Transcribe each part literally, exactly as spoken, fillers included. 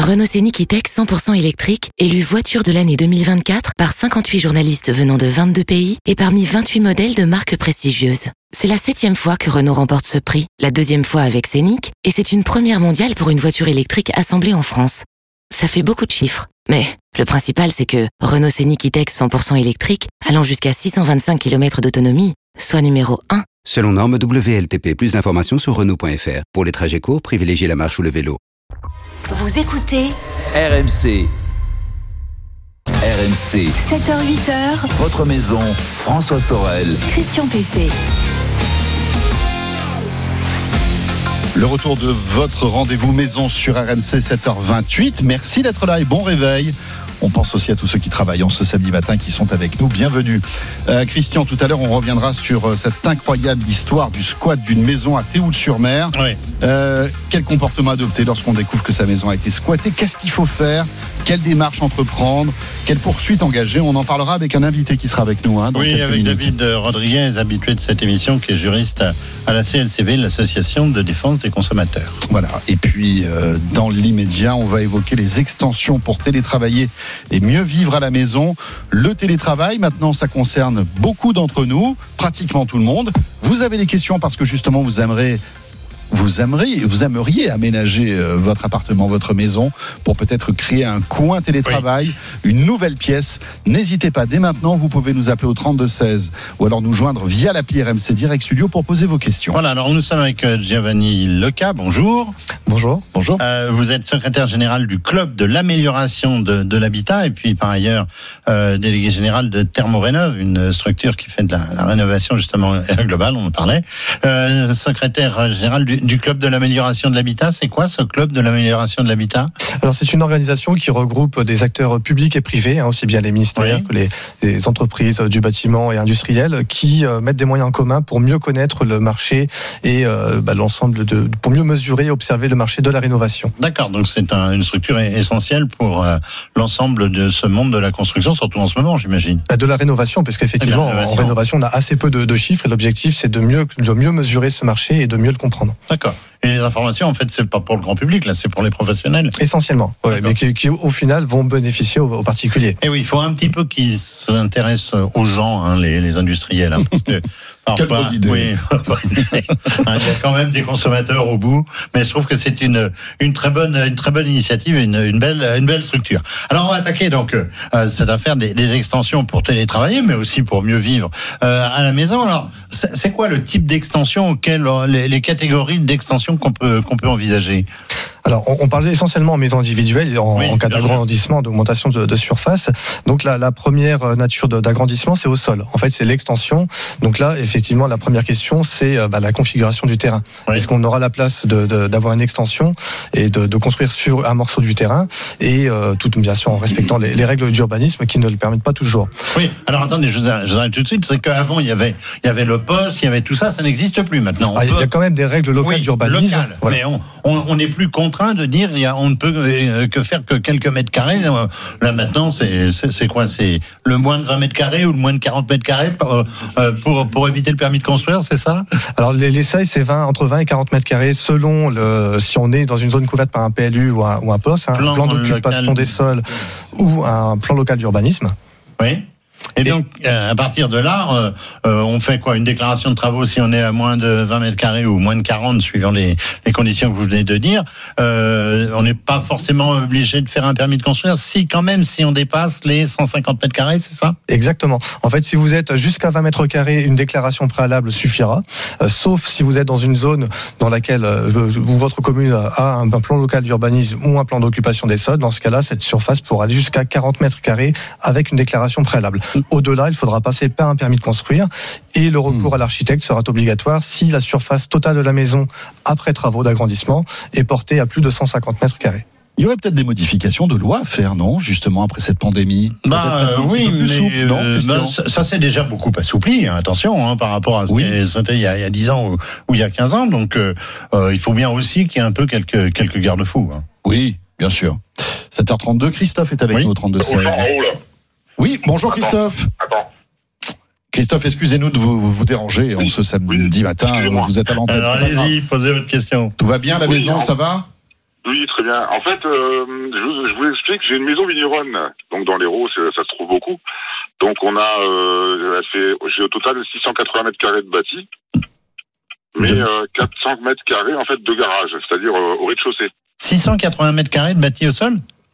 Renault Scénic E-Tech cent pour cent électrique, élu voiture de l'année deux mille vingt-quatre par cinquante-huit journalistes venant de vingt-deux pays et parmi vingt-huit modèles de marques prestigieuses. C'est la septième fois que Renault remporte ce prix, la deuxième fois avec Scénic, et c'est une première mondiale pour une voiture électrique assemblée en France. Ça fait beaucoup de chiffres, mais le principal c'est que Renault Scénic E-Tech cent pour cent électrique, allant jusqu'à six cent vingt-cinq kilomètres d'autonomie, soit numéro un. Selon norme W L T P, plus d'informations sur Renault point F R. Pour les trajets courts, privilégiez la marche ou le vélo. Vous écoutez R M C. R M C. sept heures huit heures. Votre maison, François Sorel. Christian Pessé. Le retour de votre rendez-vous maison sur R M C sept heures vingt-huit. Merci d'être là et bon réveil. On pense aussi à tous ceux qui travaillent en ce samedi matin qui sont avec nous. Bienvenue. Euh, Christian, tout à l'heure, on reviendra sur cette incroyable histoire du squat d'une maison à Théoul-sur-Mer. Oui. Euh, quel comportement adopter lorsqu'on découvre que sa maison a été squattée? Qu'est-ce qu'il faut faire? Quelle démarche entreprendre? Quelle poursuite engager? On en parlera avec un invité qui sera avec nous. Hein, dans oui, avec minutes. David Rodriguez, habitué de cette émission, qui est juriste à la C L C V, l'Association de défense des consommateurs. Voilà. Et puis, euh, dans l'immédiat, on va évoquer les extensions pour télétravailler et mieux vivre à la maison. Le télétravail, maintenant, ça concerne beaucoup d'entre nous, pratiquement tout le monde. Vous avez des questions parce que justement, vous aimeriez... Vous aimeriez, vous aimeriez aménager euh, votre appartement, votre maison pour peut-être créer un coin télétravail, oui. Une nouvelle pièce. N'hésitez pas, dès maintenant, vous pouvez nous appeler au trente-deux seize ou alors nous joindre via l'appli R M C Direct Studio pour poser vos questions. Voilà, alors nous sommes avec Giovanni Leca, bonjour. Bonjour. Bonjour. Euh, vous êtes secrétaire général du club de l'amélioration de, de l'habitat et puis par ailleurs euh, délégué général de Thermorénov, une structure qui fait de la, la rénovation justement globale, on en parlait. Euh, secrétaire général du du club de l'amélioration de l'habitat, c'est quoi ce club de l'amélioration de l'habitat? Alors c'est une organisation qui regroupe des acteurs publics et privés, hein, aussi bien les ministères oui. que les, les entreprises du bâtiment et industrielles, qui euh, mettent des moyens en commun pour mieux connaître le marché et euh, bah, l'ensemble de, pour mieux mesurer et observer le marché de la rénovation. D'accord, donc c'est un, une structure essentielle pour euh, l'ensemble de ce monde de la construction, surtout en ce moment, j'imagine. De la rénovation, parce qu'effectivement, rénovation. en rénovation, on a assez peu de, de chiffres et l'objectif, c'est de mieux, de mieux mesurer ce marché et de mieux le comprendre. D'accord. Et les informations, en fait, c'est pas pour le grand public, là, c'est pour les professionnels. Essentiellement, ouais, mais qui, qui, au final, vont bénéficier aux, aux particuliers. Et oui, il faut un petit peu qu'ils s'intéressent aux gens, hein, les, les industriels, hein, parce que parfois, oui, il y a quand même des consommateurs au bout, mais je trouve que c'est une une très bonne une très bonne initiative, une une belle une belle structure. Alors on va attaquer donc euh, cette affaire des, des extensions pour télétravailler, mais aussi pour mieux vivre euh, à la maison. Alors c'est, c'est quoi le type d'extension auquel les, les catégories d'extension qu'on peut qu'on peut envisager? Alors, on, on parlait essentiellement en maison individuelle, en, oui, en cas d'agrandissement, d'augmentation de, de surface. Donc, la, la première nature de, d'agrandissement, c'est au sol. En fait, c'est l'extension. Donc là, effectivement, la première question, c'est bah, la configuration du terrain. Oui. Est-ce qu'on aura la place de, de, d'avoir une extension et de, de construire sur un morceau du terrain et euh, tout, bien sûr, en respectant les, les règles d'urbanisme qui ne le permettent pas toujours. Oui. Alors, attendez, je vous arrête, je vous arrête tout de suite. C'est qu'avant, il y avait, il y avait le poste, il y avait tout ça. Ça n'existe plus maintenant. Ah, peut... Il y a quand même des règles locales oui, d'urbanisme. Locales. Voilà. Mais on, on, on n'est plus contraint de dire il y a, on ne peut que faire que quelques mètres carrés. Là maintenant, c'est, c'est, c'est quoi? C'est le moins de vingt mètres carrés ou le moins de quarante mètres carrés pour, pour, pour éviter le permis de construire, c'est ça? Alors les, les seuils, c'est vingt, entre vingt et quarante mètres carrés selon le, si on est dans une zone couverte par un P L U ou un, ou un P O S, un plan, plan d'occupation local des sols ou un plan local d'urbanisme. Oui. Et donc, à partir de là, euh, euh, on fait quoi? Une déclaration de travaux si on est à moins de vingt mètres carrés ou moins de quarante, suivant les, les conditions que vous venez de dire. Euh, on n'est pas forcément obligé de faire un permis de construire, si quand même, si on dépasse les cent cinquante mètres carrés, c'est ça? Exactement. En fait, si vous êtes jusqu'à vingt mètres carrés, une déclaration préalable suffira, euh, sauf si vous êtes dans une zone dans laquelle euh, votre commune a un, un plan local d'urbanisme ou un plan d'occupation des sols. Dans ce cas-là, cette surface pourra aller jusqu'à quarante mètres carrés avec une déclaration préalable. Au-delà, il faudra passer par un permis de construire et le recours à l'architecte sera obligatoire si la surface totale de la maison après travaux d'agrandissement est portée à plus de cent cinquante mètres carrés. Il y aurait peut-être des modifications de loi à faire, non? Justement, après cette pandémie. Bah euh, oui, mais souple, non, euh, bah, ça, ça s'est déjà beaucoup assoupli. Hein, attention, hein, par rapport à ce oui. qui c'était il y a, il y a dix ans ou, ou il y a quinze ans. Donc, euh, euh, il faut bien aussi qu'il y ait un peu quelques quelques garde-fous. Hein. Oui, bien sûr. sept heures trente-deux, Christophe est avec oui. nous au trente-deux seize. Oui, bonjour Christophe. Attends. Christophe, excusez-nous de vous, vous déranger en oui. ce samedi oui. matin. Vous êtes à l'antenne. Alors allez-y, posez votre question. Tout va bien à la oui, maison, non. ça va? Oui, très bien. En fait, euh, je, vous, je vous explique, j'ai une maison vigneronne, donc dans l'Hérault, ça se trouve beaucoup. Donc on a, euh, fait, j'ai au total six cent quatre-vingts mètres carrés de bâti, mais euh, quatre cents mètres carrés en fait de garage, c'est-à-dire euh, au rez-de-chaussée. six cent quatre-vingts mètres carrés de bâti au sol ?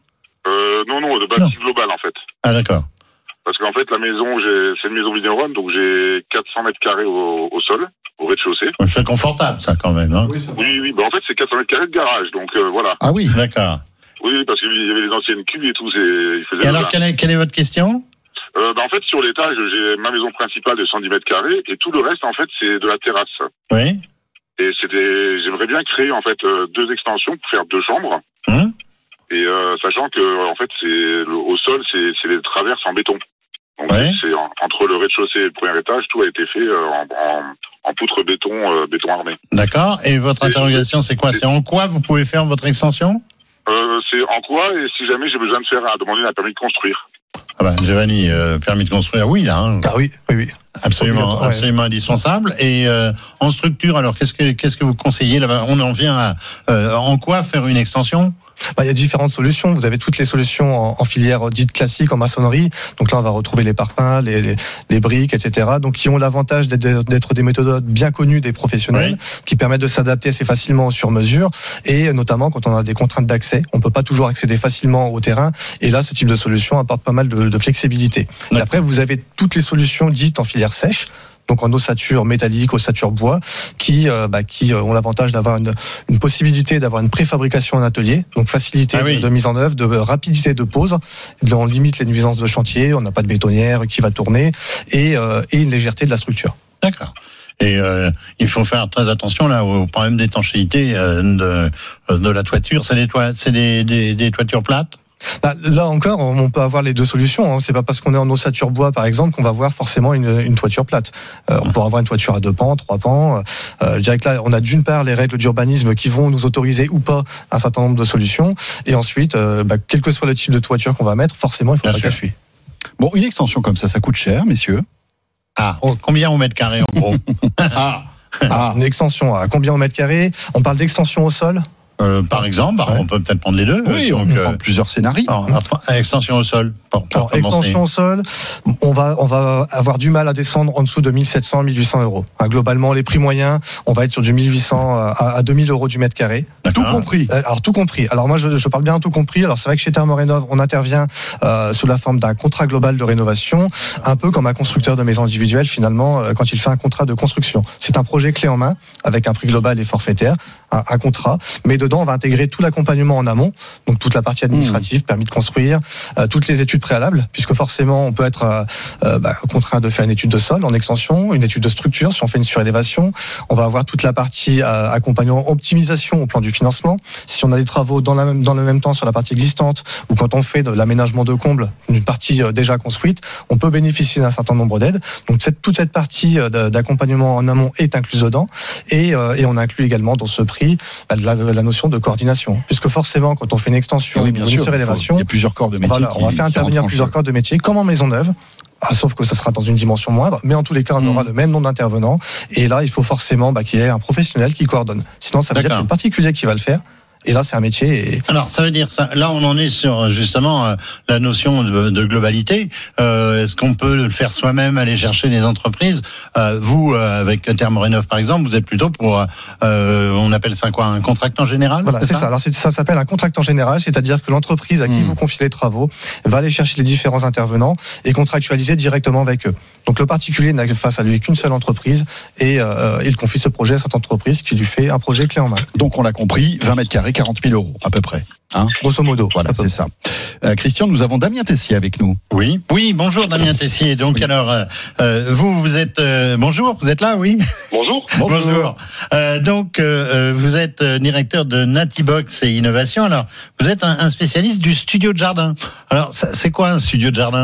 euh, Non, non, de bâti global en fait. Ah d'accord. Parce qu'en fait, la maison, j'ai, c'est une maison vigneronne, donc j'ai quatre cents mètres carrés au, au sol, au rez-de-chaussée. C'est confortable, ça, quand même, hein. Oui, oui, oui. Bah, en fait, c'est quatre cents mètres carrés de garage, donc euh, voilà. Ah oui, d'accord. Oui, parce qu'il y avait les anciennes cuves et tout. C'est, il faisait et alors, quelle est, quelle est votre question ? euh, bah, En fait, sur l'étage, j'ai ma maison principale de cent dix mètres carrés, et tout le reste, en fait, c'est de la terrasse. Oui. Et c'était, j'aimerais bien créer, en fait, euh, deux extensions pour faire deux chambres. Hum. Et euh, sachant que, en fait, c'est le, au sol, c'est, c'est les traverses en béton. Donc ouais. c'est en, entre le rez-de-chaussée et le premier étage, tout a été fait euh, en, en, en poutre béton, euh, béton armé. D'accord. Et votre et interrogation, c'est quoi ? C'est, c'est en quoi vous pouvez faire votre extension ? euh, C'est en quoi, et si jamais j'ai besoin de faire, à demander un permis de construire. Ah bah, Giovanni, euh, permis de construire, oui, là. Hein. Ah oui, oui, oui. Absolument, ouais. absolument indispensable. Et euh, en structure, alors qu'est-ce que qu'est-ce que vous conseillez là-bas ? On en vient à euh, en quoi faire une extension ? Bah, il y a différentes solutions. Vous avez toutes les solutions en, en filière dite classique en maçonnerie. Donc là, on va retrouver les parpaings, les, les, les briques, et cetera. Donc qui ont l'avantage d'être, d'être des méthodes bien connues des professionnels, oui. qui permettent de s'adapter assez facilement sur mesure. Et notamment quand on a des contraintes d'accès, on peut pas toujours accéder facilement au terrain. Et là, ce type de solution apporte pas mal de, de flexibilité. Et après, vous avez toutes les solutions dites en filière sèche. Donc en ossature métallique, ossature bois, qui euh, bah, qui ont l'avantage d'avoir une, une possibilité d'avoir une préfabrication en atelier, donc facilité ah oui. de, de mise en œuvre, de rapidité de pose. On limite les nuisances de chantier, on n'a pas de bétonnière qui va tourner, et, euh, et une légèreté de la structure. D'accord. Et euh, il faut faire très attention là au problème d'étanchéité euh, de, de la toiture. C'est des, toit, c'est des, des, des toitures plates ? Bah, là encore, on peut avoir les deux solutions. Hein. C'est pas parce qu'on est en ossature bois, par exemple, qu'on va avoir forcément une, une toiture plate. Euh, on pourra avoir une toiture à deux pans, trois pans. Euh, je dirais que là, on a d'une part les règles d'urbanisme qui vont nous autoriser ou pas un certain nombre de solutions, et ensuite, euh, bah, quel que soit le type de toiture qu'on va mettre, forcément, il faudra qu'elle fuit. Bon, une extension comme ça, ça coûte cher, messieurs. Ah, combien au mètre carré en gros ? ah. ah, une extension à combien au mètre carré ? On parle d'extension au sol ? Euh, par exemple, ouais. on peut peut-être prendre les deux. Oui, donc, on prend euh, plusieurs scénarios. Alors, extension au sol. Pour, pour alors, extension au sol, on va on va avoir du mal à descendre en dessous de mille sept cents, mille huit cents euros. Hein, globalement, les prix moyens, on va être sur du mille huit cents à, à deux mille euros du mètre carré. D'accord. Tout compris. Euh, alors tout compris. Alors moi, je, je parle bien tout compris. Alors c'est vrai que chez Thermorénov, on intervient euh, sous la forme d'un contrat global de rénovation, un peu comme un constructeur de maisons individuelles finalement euh, quand il fait un contrat de construction. C'est un projet clé en main avec un prix global et forfaitaire, un, un contrat, mais dedans on va intégrer tout l'accompagnement en amont, donc toute la partie administrative, mmh. permis de construire, euh, toutes les études préalables, puisque forcément on peut être euh, euh, bah, contraint de faire une étude de sol en extension, une étude de structure si on fait une surélévation. On va avoir toute la partie euh, accompagnement, optimisation au plan du financement. Si on a des travaux dans, la même, dans le même temps sur la partie existante, ou quand on fait de l'aménagement de comble, une partie euh, déjà construite, on peut bénéficier d'un certain nombre d'aides. Donc cette, toute cette partie euh, d'accompagnement en amont est incluse dedans, et, euh, et on inclut également dans ce prix bah, la, la notion de coordination, puisque forcément quand on fait une extension oui, ou une surélévation, il y a plusieurs corps de métier. Voilà, qui, on va faire intervenir plusieurs corps de métier, comme en maison neuve. Ah, sauf que ça sera dans une dimension moindre, mais en tous les cas, on mmh. aura le même nombre d'intervenants. Et là, il faut forcément bah, qu'il y ait un professionnel qui coordonne. Sinon, ça veut D'accord. dire que c'est le particulier qui va le faire. Et là, c'est un métier. Et... Alors, ça veut dire ça. Là, on en est sur justement euh, la notion de, de globalité. Euh, est-ce qu'on peut le faire soi-même, aller chercher les entreprises ? euh, Vous, euh, avec Thermorénov, par exemple, vous êtes plutôt pour, euh, on appelle ça quoi, un contractant général ? Voilà, c'est, c'est ça. ça. Alors, c'est, ça s'appelle un contractant général, c'est-à-dire que l'entreprise à qui mmh. vous confiez les travaux va aller chercher les différents intervenants et contractualiser directement avec eux. Donc, le particulier n'a face à lui qu'une seule entreprise et euh, il confie ce projet à cette entreprise qui lui fait un projet clé en main. Donc, on l'a compris, vingt mètres carrés, quarante mille euros à peu près. Hein, grosso modo. Voilà, c'est ça. Euh, Christian, nous avons Damien Tessier avec nous. Oui. Oui, bonjour Damien Tessier. Donc oui. alors, euh, vous, vous êtes euh, bonjour, vous êtes là, oui. Bonjour. Bonjour. bonjour. Euh, donc, euh, vous êtes directeur de Natibox et Innovation. Alors, vous êtes un, un spécialiste du studio de jardin. Alors, ça, c'est quoi un studio de jardin ?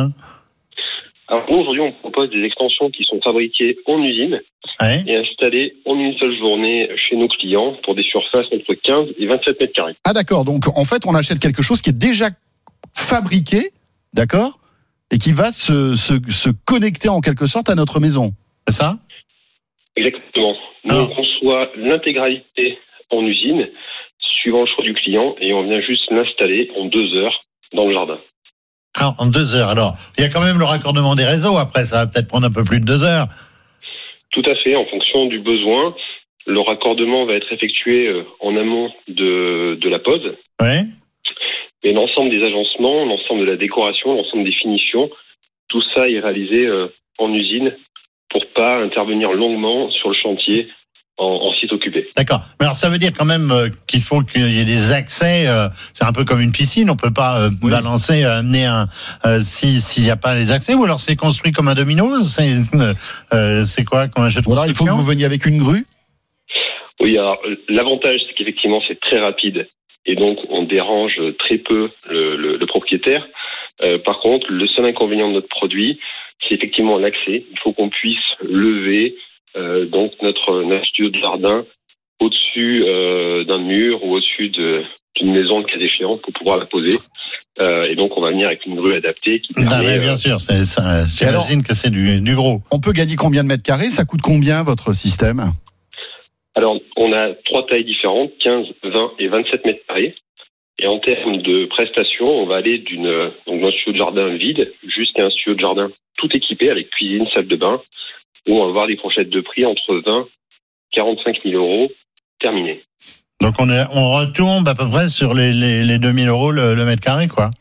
Alors, nous, aujourd'hui, on propose des extensions qui sont fabriquées en usine ouais. et installées en une seule journée chez nos clients pour des surfaces entre quinze et vingt-sept mètres carrés. Ah, d'accord. Donc, en fait, on achète quelque chose qui est déjà fabriqué, d'accord, et qui va se, se, se connecter en quelque sorte à notre maison. C'est ça ? Exactement. Nous, Alors. on conçoit l'intégralité en usine suivant le choix du client, et on vient juste l'installer en deux heures dans le jardin. Alors, en deux heures, alors, il y a quand même le raccordement des réseaux, après ça va peut-être prendre un peu plus de deux heures. Tout à fait, en fonction du besoin. Le raccordement va être effectué en amont de, de la pose. Oui. Et l'ensemble des agencements, l'ensemble de la décoration, l'ensemble des finitions, tout ça est réalisé en usine pour pas intervenir longuement sur le chantier en, en site occupé. D'accord. Mais alors ça veut dire quand même qu'il faut qu'il y ait des accès. Euh, c'est un peu comme une piscine. On peut pas euh, oui. balancer, amener un euh, si s'il n'y a pas les accès. Ou alors c'est construit comme un domino. C'est euh, c'est quoi comme un jeu de construction. Alors il faut que vous veniez avec une grue. Oui. Alors l'avantage c'est qu'effectivement c'est très rapide et donc on dérange très peu le, le, le propriétaire. Euh, par contre, le seul inconvénient de notre produit, c'est effectivement l'accès. Il faut qu'on puisse lever euh, donc notre, notre studio de jardin au-dessus euh, d'un mur ou au-dessus de, d'une maison, le cas échéant, pour pouvoir la poser. Euh, et donc, on va venir avec une grue adaptée qui permet... Ah, mais bien euh, sûr, c'est, ça, j'imagine alors, que c'est du, du gros. On peut gagner combien de mètres carrés ? Ça coûte combien, votre système ? Alors, on a trois tailles différentes, quinze, vingt et vingt-sept mètres carrés. Et en termes de prestations, on va aller d'une donc d'un studio de jardin vide jusqu'à un studio de jardin tout équipé avec cuisine, salle de bain, où on va avoir des fourchettes de prix entre vingt et quarante-cinq mille euros terminées. Donc on est on retombe à peu près sur les les, les deux mille euros le, le mètre carré, quoi.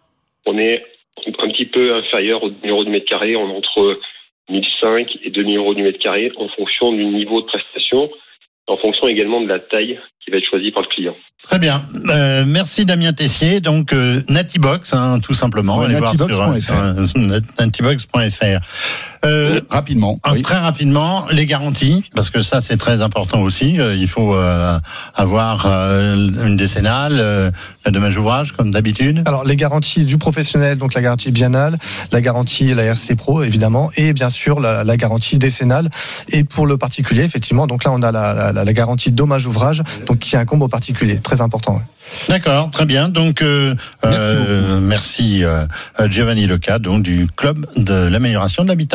On est un petit peu inférieur aux deux mille euros du mètre carré, on est entre mille cinq et deux mille euros du mètre carré en fonction du niveau de prestation, en fonction également de la taille qui va être choisie par le client. Très bien. Euh, merci Damien Tessier. Donc euh, Natibox, hein, tout simplement. Ouais, allez voir sur, sur, sur natibox point f r. Euh, rapidement. Oui. Très rapidement, les garanties, parce que ça c'est très important aussi. Euh, il faut euh, avoir euh, une décennale, euh, la dommage ouvrage comme d'habitude. Alors les garanties du professionnel, donc la garantie biennale, la garantie la R C Pro évidemment, et bien sûr la, la garantie décennale. Et pour le particulier, effectivement, donc là on a la, la, la garantie dommage ouvrage, donc qui incombe au particulier. Très important. D'accord, très bien. Donc, euh, merci, euh, merci euh, Giovanni Leca, donc du club de l'amélioration de l'habitat.